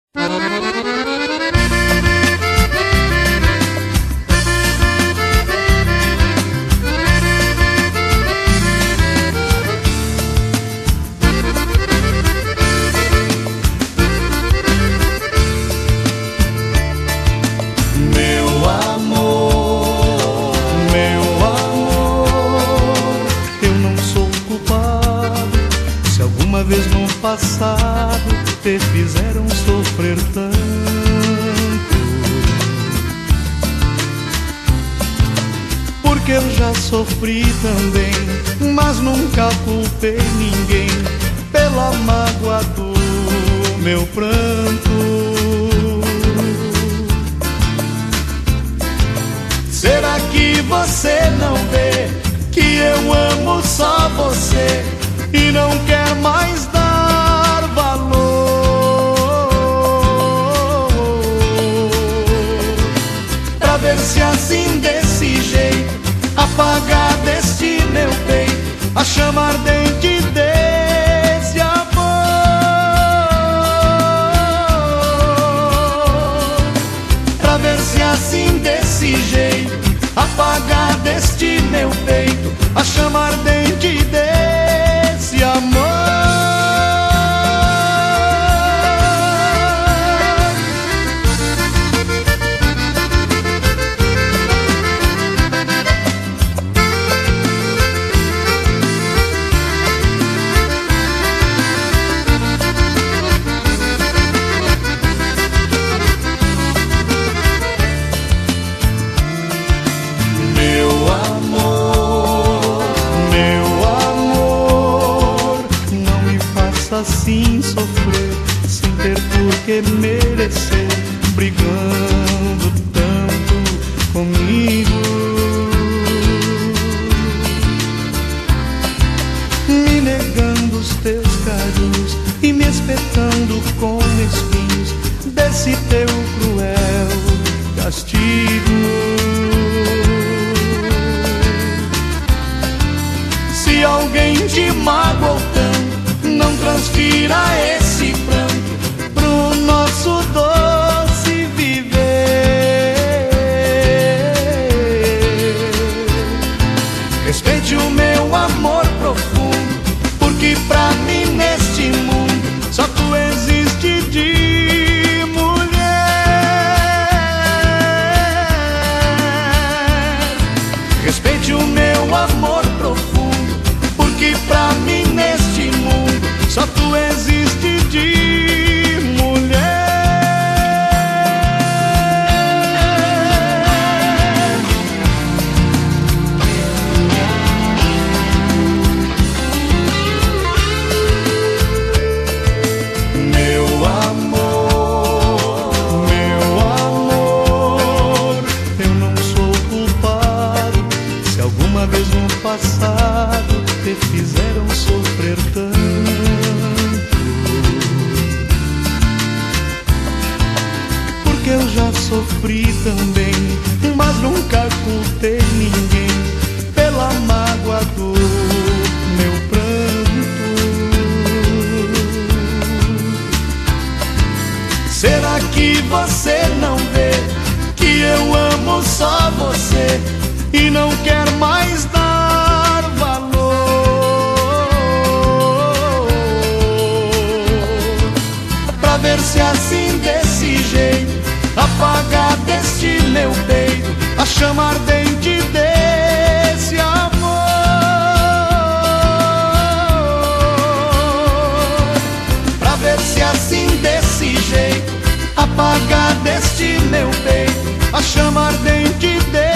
Uma vez no passado te fizeram sofrer tanto, porque eu já sofri também, mas nunca culpei ninguém pela mágoa do meu pranto. Será que você não vê que eu amo só você e não quer mais dar valor? Pra ver se assim desse jeito apagar deste meu peito a chama ardente desse amor. Pra ver se assim desse jeito apagar deste meu peito a chama ardente desse amor. Assim sofrer, sem ter por que merecer, brigando tanto comigo, me negando os teus carinhos e me espetando com espinhos desse teu cruel castigo. Se alguém te magoou tanto, não transfira esse pranto pro nosso doce viver. Respeite o meu amor profundo, porque pra mim neste mundo só tu existe de mulher. Respeite o meu amor profundo, porque pra mim neste mundo só tu existe de mulher. Meu amor, eu não sou culpado se alguma vez no passado te fizeram sofrer tanto. Eu já sofri também, mas nunca culpei ninguém pela mágoa do meu pranto. Será que você não vê que eu amo só você e não quer mais dar valor? Pra ver se assim desse jeito apagar deste meu peito a chama ardente desse amor. Pra ver se assim desse jeito apagar deste meu peito a chama ardente desse